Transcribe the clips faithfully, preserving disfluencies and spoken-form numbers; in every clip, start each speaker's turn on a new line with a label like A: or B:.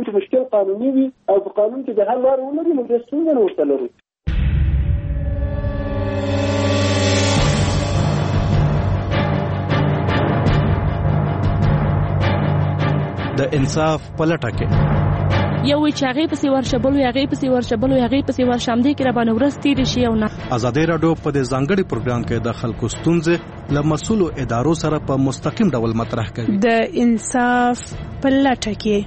A: چې مشکل قانوني وي او په قانون کې د حل لار ولري نو د ستونزې نه ورته لري.
B: د انصاف پلټه کې
C: یو وی چې هغه پسې ورشبل وي هغه پسې ورشبل وي هغه پسې ورشم دي کې را باندې ورس تیر شي او نه.
B: آزادي رادیو په دې ځانګړي پروګرام کې د خلکو ستونزې له مسؤلو ادارو سره په مستقیم ډول مطرح کوي.
D: د انصاف پلټه کې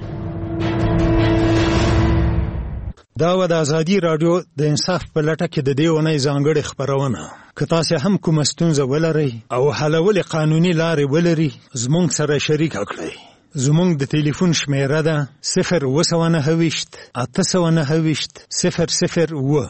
E: دا و د آزادي رادیو د انصاف پلټه کې د دې ونې ځانګړي خبرونه. که تاسو هم کوم ستونزه ولرئ او حلول قانوني لارې ولرئ زموږ سره شریک کړئ. زموږ د ټلیفون شمیره ده صفر اوه سوه نهه ویشت اته سوه نهه ویشت صفر صفر اوه.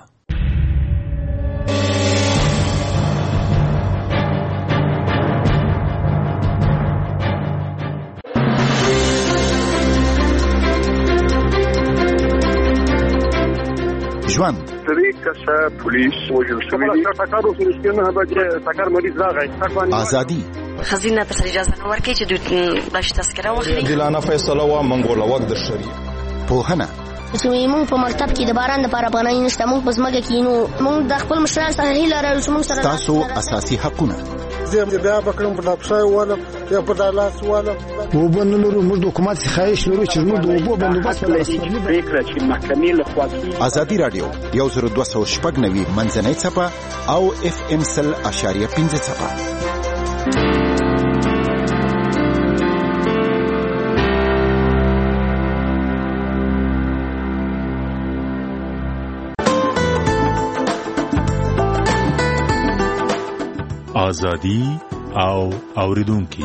F: ژوند
G: طریق کسا پولیس وجل شوی دی ټاکارو سرسکینه به چې ټاکار مریض راغی.
F: ازادي
H: خزینه ته اجازه نه ورکړي چې د بلش تذکره واخلي.
I: دلانه فیصله وا منګوله وخت د شری
F: پوهنه
J: زموږ په مکتب کې د باران لپاره پناه نشته. موږ په ځمکه کې نو موږ د خپل مشرانو سره هیله لرو چې موږ سره
F: تاسو اساسي حقونه
G: زه بیا بکرم په داپشای والا یا په دالاس والا
E: وبنلو موږ د حکومت خواهش لرو چې موږ د وبو بندوبست
A: فکر چې محکمې له خوا
F: آزادي رادیو یو زر دوه سوه شپږ نوي منځنۍ څپه او اف ام سل اشاریه پنځه څپه.
K: آزادی او اوریدونکي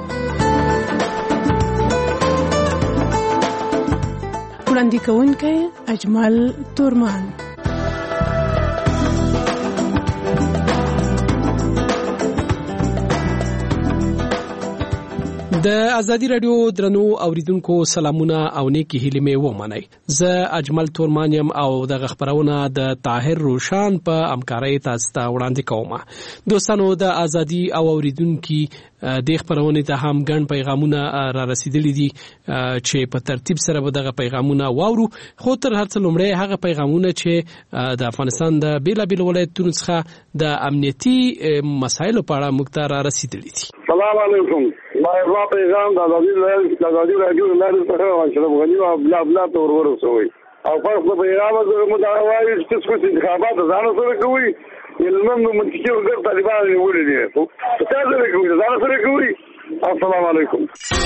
D: وړاندې کوونکی اجمل تورمان.
L: د ازادي رادیو درنو اوریدونکو سلامونه او نیکی هیلې مې ومنئ. زه اجمل تورمان یم او د خبرونه د طاهر روشان په همکارۍ تاسو ته وړاندې کوم. دوستانو د ازادي او اوریدونکو د خبرونه ته هم ګڼ پیغامونه را رسیدلي دي چې په ترتیب سره به دغه پیغامونه واورو. خو تر هر څه لومړی هغه پیغامونه چې د افغانستان د بیلابیل ولایتونو څخه د امنیتي مسایلو په اړه موږ ته را رسیدلي دي.
G: سلام علیکم. ما ما پیغام د ازادي د ازادي راډیو لارې څخه اشرف غنی او بلا بلا تور ورسوي او فرض په پیغام د متوایي چې څه انتخابات ځان سره کوي علماء منتخب ګر طالبان ولې دي تاسو سره کوي ځان سره کوي. السلام علیکم.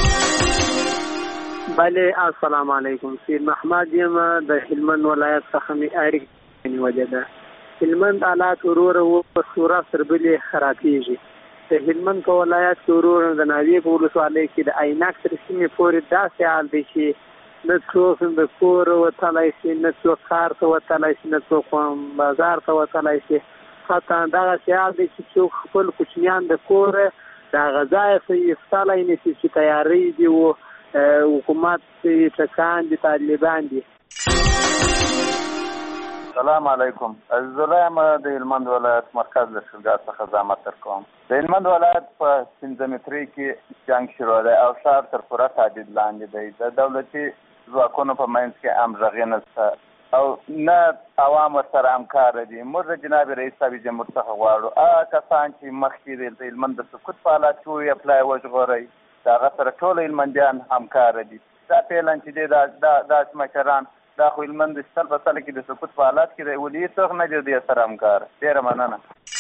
A: بله السلام علیکم. سید محمد یم د هلمند ولایت څخه می اړیکه وجده. هلمند حالات ورور او په صورت سربلې خرابېږي. د هلمند په ولایت کې ورور د ناوی په ولسوالۍ کې د عینک تر سیمې پورې داسې حال دی چې نه څوک د کور وتلی شي نه څوک ښار ته وتلی شي نه څوک بازار ته وتلی شي. حتی دغسې حال دی چې څوک خپل کوچنیان د کوره د هغه ځایه څه ایستلی نه شي چې تیاری دي و حکومت ټکان دي طالبان دي.
M: السلام علیکم. زه یم د هلمند ولایت مرکز له شلګر څخه زحمت درکوم. د هلمند ولایت په پنځه مترۍ کې جنګ شروع دی او ښار تر پوره تهدید لاندې دی. د دولتي ځواکونو په منځ کې همغږي نشته او نه عوام ورسره همکاره دي. موږ د جناب رئیس صاحب جمهور څخه غواړو هغه کسان چې مخکې د هلمند د سقوط په حالت کې وي اپلای وژغورئ د هغه سره ټول هلمندیان همکاره دي. دا پیلن چې دی داسې مشران دا خو هلمند د سل په سل کې د سقوط په حالات کې دی ولې څوک نه دی د سره همکار. ډېره مننه.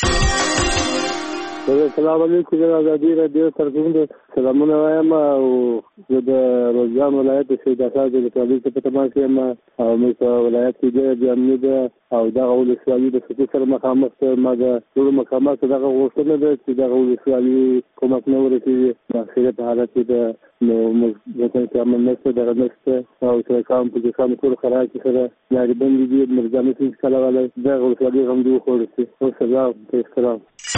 A: السلام علیکم. د ازادي رادیو ترجمه سلامونه وایم او زه د روزګان ولایت د سید احمد د طالب په تمام کې ما او موږ په ولایت کې د امنیت او دغه ولسوالي د سقوط سره مخامخ ما د ټول مقامات دغه غوښتنه ده چې دغه ولسوالي کومک نه ورسېږي د اخرت په حالت کې د نو موږ د امن نشته دغه نشته او چې کوم په ځکه ټول خراج سره لارې بندې دي مرزانه څنګه کله ولا دغه ولسوالي هم دوه خورسي او سلام ته احترام.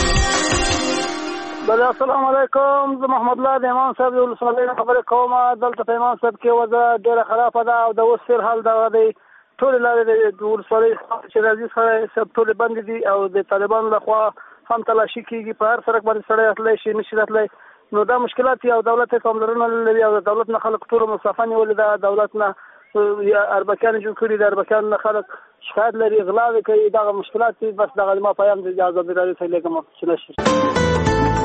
N: بله السلام علیکم. زه محمد الله د امام صاحب د ولسوالۍ نه خبرې کوم. دلته په امام صاحب کې وضع ډېره خرابه ده او د اوس فعل حال دغه دی. ټولې لارې د ولسوالۍ چې راځي سره ټولې بندې دي او د طالبانو لخوا هم تلاشي کېږي. په هر سړک باندې سړی راتلی شي نه شي راتلی. نو دا مشکلات او دولت پاملرنه لري او د دولت نه خلک ټول مسافه نیولې ده. دولت نه یا اربکیان جوړ کړي د اربکیان نه خلک شکایت لري غلاوې کوي دغه مشکلات دي بس دغه ما پیام د ازادي راډیو ته لګم چې نشي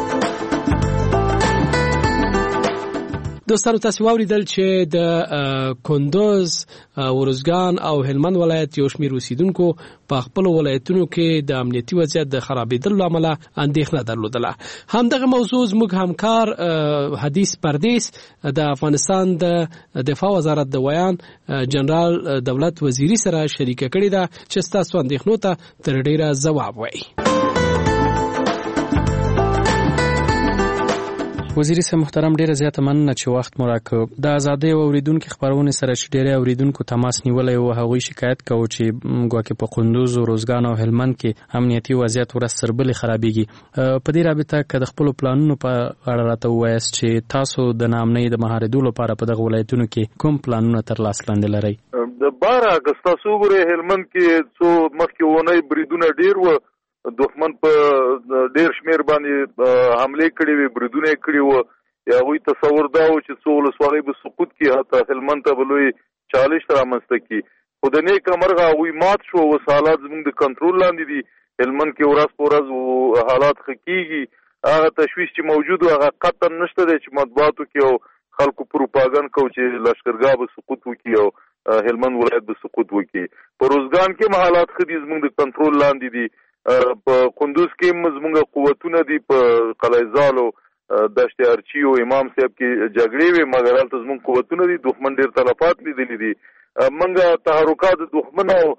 L: دوستانو تاسو واوریدل چې د کندوز ورزګان او هلمند ولایت یو شمېر اوسیدونکو په خپل ولایتونو کې د امنیتي وضعیت د خرابېدلو امله اندېښنه درلودله. همدغه موضوع زموږ همکار حدیث پردیس د افغانستان د دفاع وزارت د ویان جنرال دولت وزیری سره شریکه کړې ده چې ستاسو اندېښنو ته تر ډیره ځواب وایي.
O: وزیری صاحب محترم ډیره زیاته مننه چې وخت مو راکړ. د ازادۍ اوریدونکو خبرونه سره چې ډیره اوریدونکو تماس نیولای او هغه شکایت کوي چې ګواکې په کندوز او روزګان او هلمند کې امنیتي وضعیت ورځ تر بلې خرابېږي. په دې رابطه کې د خپل پلانونو په اړه راته ووایاست چې تاسو د نامنۍ د مهاردو لپاره په دغه ولایتونو کې کوم پلانونه تر لاس لاندې لرئ؟
I: د بارا اګستا صوبره هلمند کې څو مخکې ونی بریدونه ډیر و دښمن په ډیر شمیر باندې حمله کړې وي بریدونه کړې و یا وی تصور دا و چې څو ولسوالۍ به سقوط کی حتی هلمند ته بلوي چالش رامنځته کی خو د نیک مرغه وی مات شو و حالات زموږ د کنټرول لاندې دي. هلمند کې ورځ په ورځ حالات خکېږي هغه تشویش چې موجود و هغه قطعا نشته دی چې مطبوعاتو کې او خلکو پروپاګاندا کو چې لشکرګاه به سقوط وکړي او هلمند ولایت به سقوط وکړي. په روزګان کې حالات خدي زموږ د کنټرول لاندې دي. په کندوز کې زموږ قوتونه دي په قلعه زالو دشت ارچی او امام صاحب کې جګړې وي مګر هلته زموږ قوتونه دي دښمن ډېر تلفات لیدلي دي. موږ تحرکات دښمن او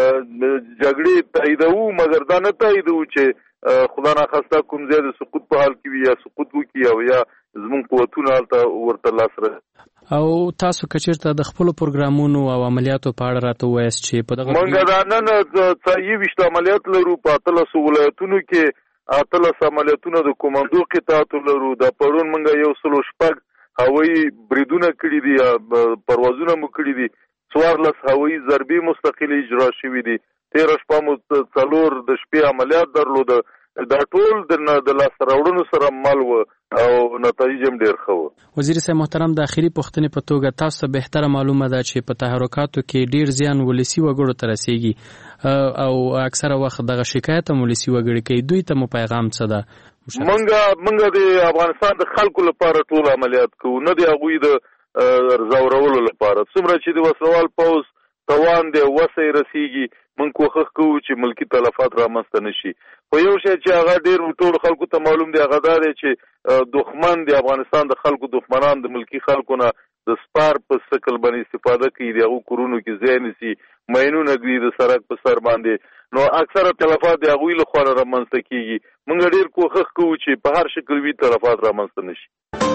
I: جګړې تاییدوو مګر دا نه تاییدوو چې خدا ناخواسته کوم ځای د سقوط په حال کې وي یا سقوط وکړي او یا زموږ قوتونه هلته ورته لاس رسي.
O: او تاسو کچیرته د خپل پروګرامونو او عملیاتو په اړه راته وایاست چې په دغه
I: موږ دا نن ځایي وشت عملیات لرو په اتلس ولایتونو کې اتلس عملیاتونه د کوماندو قطاعاتو لرو. د پرون موږ یو سلو شپږ هوایي بریدونه کړي دي پروازونه مو کړي دي څوارلس هوایي ضربې مستقلې اجرا شوي دي. تېره شپه مو څلور د شپې عملیات درلوده. دا ټول د لاسته راوړنو سره مل و او نتایج هم ډېر ښه و.
O: وزیر صاحب محترم د اخري پوښتنې په توګه تاسو ته بهتره معلومه ده چې په تحرکاتو کې ډېر زیان ولسي وګړو ته رسیږي او اکثره وخت دغه شکایت هم ولسي وګړي کوي. دوی ته مو پیغام څه ده؟
I: موږ موږ د افغانستان د خلکو لپاره ټول عملیات کوو نه د هغوی د زورولو لپاره. څومره چې د وسلوال پوځ توان دی وسه رسیږي موږ کوښښ کوو چې ملکي تلفات رامنځته نشي. خو یو شی چې هغه ډېر ټول خلکو ته معلوم دی هغه دا دی چې دښمن د افغانستان د خلکو دښمنان د ملکي خلکو نه د سپار په شکل باندې استفاده کوي د هغو کورونو کې ځای نیسي ماینونه ږدي د سړک په سر باندې نو اکثره تلفات د هغوی لخوا رامنځته کېږي. موږ ډېر کوښښ کوو چې په هر شکل وي تلفات رامنځته نشي.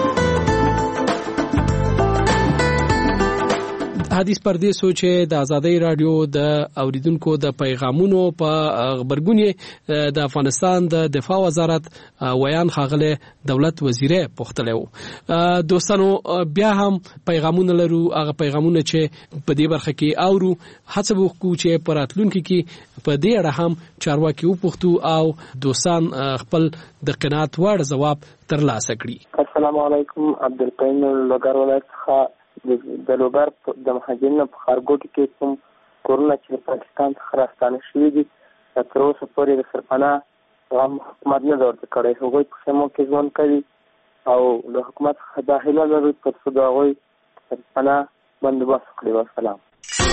L: حدیث پردیس چې د ازادۍ رادیو د اوریدونکو د پیغامونو په خبرګونې د افغانستان د دفاع وزارت ویان ښاغلی دولت وزیری پوښتلی و. دوستانو بیا هم پیغامونه لرو هغه پیغامونه چې په دې برخه کې اورو هڅه به وکړو چې په راتلونکي کې په دې اړه هم چارواکي وپوښتو او دوستان خپل د قناعت وړ ځواب ترلاسه کړي.
P: السلام علیکم عبدالقیوم لوګر ولایت څخه د لوګر د مهاجرینو په ښارګوټي کې کوم کورونه چې د پاکستان څخه راستانه شوي دي تر اوسه پورې د سرپناه هم حکومت نه ده ورته کړی. هغوی په خیمو کې ژوند کوي او له حکومت څخه دا هیله لرو تر څو د هغوی سرپناه بندوبست وکړي. وسلام.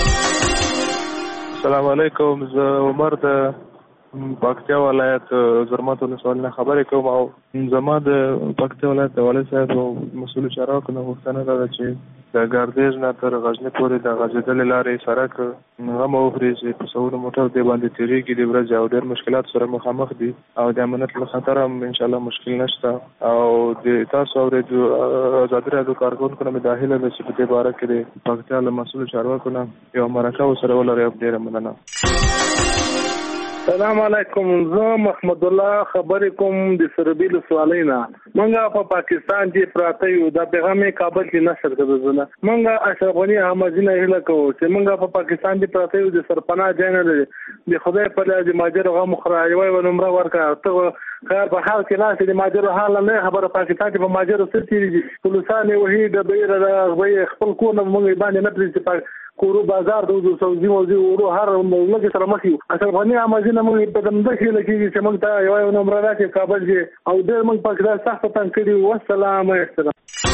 Q: السلام علیکم. زه عمر د پکتیا ولایت زرمت ولسوالۍ نه خبرې کوم او زما د پکتیا ولایت د والي صاحب او مسؤلو چارواکو نه غوښتنه دا ده چې د ګردیز نه تر غزني پورې د غځېدلې لارې سړک هغه مه وخورېږي. په سوونه موټر دې باندې تېرېږي د ورځې او ډېر مشکلات سره مخامخ دي او د امنیت له خطره هم انشاءالله مشکل نشته. او د تاسو اورېدو ازادي راډیو کارکوونکو نه مې دا هیله ده چې په دې باره کې د پکتیا له مسؤلو چارواکو نه یوه مرکه ورسره ولرئ. ډېره مننه.
R: السلام علیکم. زه محمد الله خبرې کوم د سربیل ولسوالۍ نه. موږ په پاکستان کې پراته یو د پیغام کابل کې نشر کړو نه. موږ اشرف غنی احمدی نه هیله کوو چې موږ په پاکستان کې پراته یو د سرپناه ځای نه لري. د خدای په لاره د ماجر غو مخرایوي و نمبر ورکړه ته خیر په حال کې ناس د ماجر حال نه خبره پاکستان کې په ماجر ستې دي پولیسانه وਹੀ د بیر د خپل کو نه موږ باندې نه پریږدي کورو بازار د سعودي موضوع ورو هر ملک سره مخ یو اشرف غنی امازینه موږ په دم د خېل کې چې موږ ته یو نمبر راځي کابل کې او ډېر موږ پاکستان سخت تنقیدي والسلام علیکم.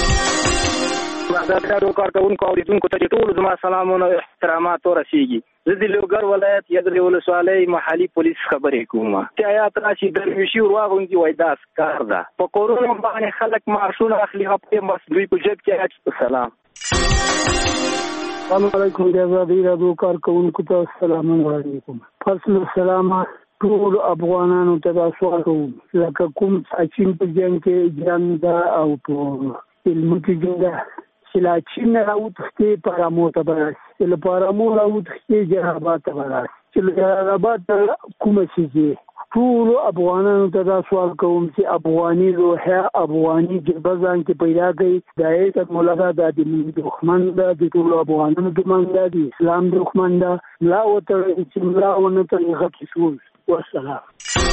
S: د راډیو کارکونکو او لیدونکو ته ټول زما سلامونه او احترامات ورسیږي. زه د لوګر ولایت یادرې ولسوالۍ محلي پولیس خبرې کوم. چې آیات راشي درویشي ورواغونځي وای دا کار ده په کورونا باندې خلک معاشونه اخلي په مسلوي په جيب کې. سلام
T: السلام علیکم د راډیو کارکونکو ته السلام علیکم. فصل السلام ټول افغانانو ته سوال کوم لکه کوم اچین په جنگ کې جنگ او په علم کې جنگ چې چین راوتښتي پرامو ته برس چې پرامو راوتښتي جهابات ته برس چې جهابات کومه شي ټول افغانانو ته سوال کوم چې افغاني روحه افغاني جبزان کې پیدا کړي د ایت مولا د دښمن د ټول افغانانو دښمن د اسلام دښمن د لا وته چې لا ونه طریقه کې شو. والسلام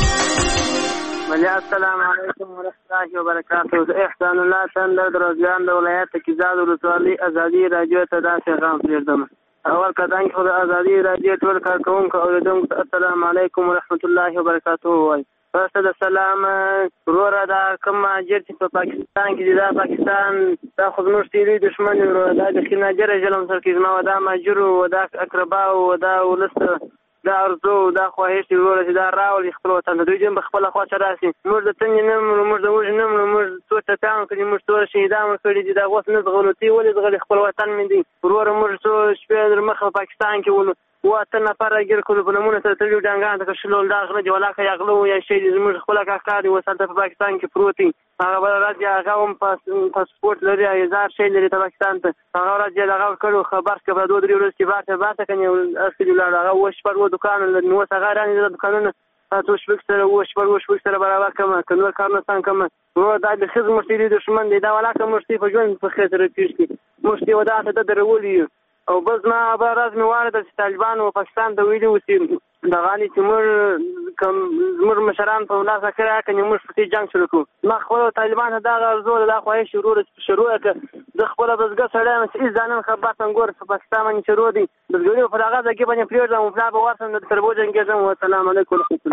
A: السلام علیکم ورحمۃ اللہ وبرکاتہ. احسان الله تندر دروازګان د ولایت کې زاد ولسوالۍ ازادي رادیو ته دا پیغام پرېږدم. اول کدان خو د ازادي رادیو ټول کارکونکو اوریدونکو السلام علیکم ورحمۃ اللہ وبرکاتہ وای. فرسته د سلام وروره دا کوم اجر چې په پاکستان کې دا پاکستان دا خو زموږ تیری دشمن وروره دا د خناجر ظلم سره کې زما ودا ماجر او دا اقربا او دا ولست دا ارزو دا خواهش وروره چې دا راول خپل وطن دوی جنب خپل خوا ته راسي. موږ د تنګ نم موږ د وژ نم موږ څو ته تان کړي موږ ټول شهیدان کړي دي دا اوس نه غلطي ولې غلط خپل وطن مې دي وروره موږ څو شپې در مخه پاکستان کې ولو واته نه پر راګر کول په نمونه سره تلو ډنګان ته شلول دا غره دی ولاکه یغلو یا شي موږ خپل کاکاري وسلته په پاکستان کې پروتي هغه بل راځي هغه هم پاسپورت لري هزار شي لري په پاکستان ته هغه راځي هغه کړو خبر کې په دوه درې ورځې کې باته باته کني اصلي لاړ هغه وش پر و دکان نو څنګه راني د دکانونو تاسو شپږ سره وش پر وش سره برابر کما کنو کارونه څنګه کما نو دا د خزم مرتدي دشمن دی دا ولاکه مرتدي په ژوند په خاطر پیښ مرتدي ودا ته درولي او بس ما ابراز می وارد چې طالبان او پاکستان ته ویلي وسی د غالي تیمور کوم زمر مشران په لاسه کړه کني موږ په جنگ شروع کوو ما خپل طالبان دا غرضو دا خوای شروع شروع کړه د خپل بزګر سره چې ځانن خبر څنګه په پاکستان باندې شروع دي بزګر په هغه ځکه باندې پریږدم او په ورسره د تربوج انګیزم. السلام علیکم ورحمت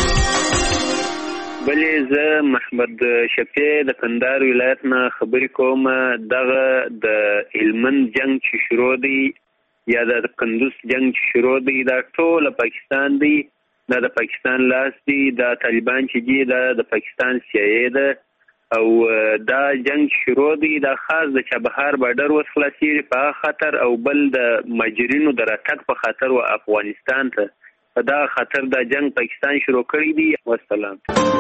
A: الله.
U: بلې زه محمد شفیع د کندهار ولایت نه خبرې کوم. دغه د هلمند جنگ چې شروع دی یا د کندوز جنگ چې شروع دی دا ټول پاکستان دی دا د پاکستان لاس دی دا طالبان چې دی دا د پاکستان سیايي ده او دا جنگ شروع دی دا خاص د چابهار بارډر وس خلاصيږي په خطر او بل د ماجرینو د راتګ په خطر او افغانستان ته دا خطر دا جنگ پاکستان شروع کړی دی. والسلام.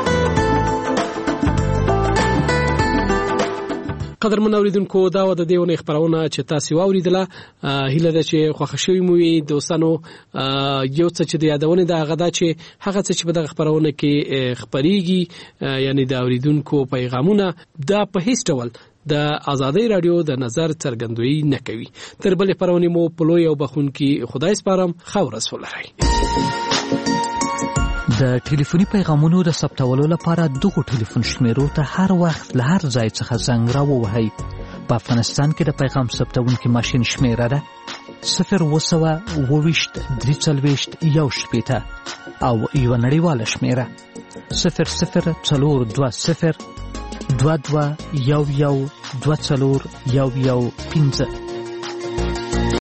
L: قدرمن اوریدونکو دا و د دیونه خبرونه چې تاسو واوریدله هیله ده چې خوښ شوي مو وي دوستانو. یو څه چې د یادونه دا غدا چې هغه څه چې په دغه خبرونه کې خبريږي یعنی د اوریدونکو پیغامونه دا په هیڅ ډول د آزادۍ رادیو د نظر څرګندوي نه کوي. تر بلې پرونی مو پلوي او بخون کې خدای سپارم خو رسول الله.
V: د ټلیفوني پیغامونو د ثبتولو لپاره دغه ټلیفون شمیرو ته هر وخت له هر ځای څخه زنګ راووهئ. په افغانستان کې د پیغام ثبتونکي ماشین شمیره ده صفر وسوه اوويشت درې څلوېښت یو شپېته او یوه نړیواله شمیره صفر صفر څلور دوه صفر دوه دوه یو یو دوه څلور یو یو پنځه.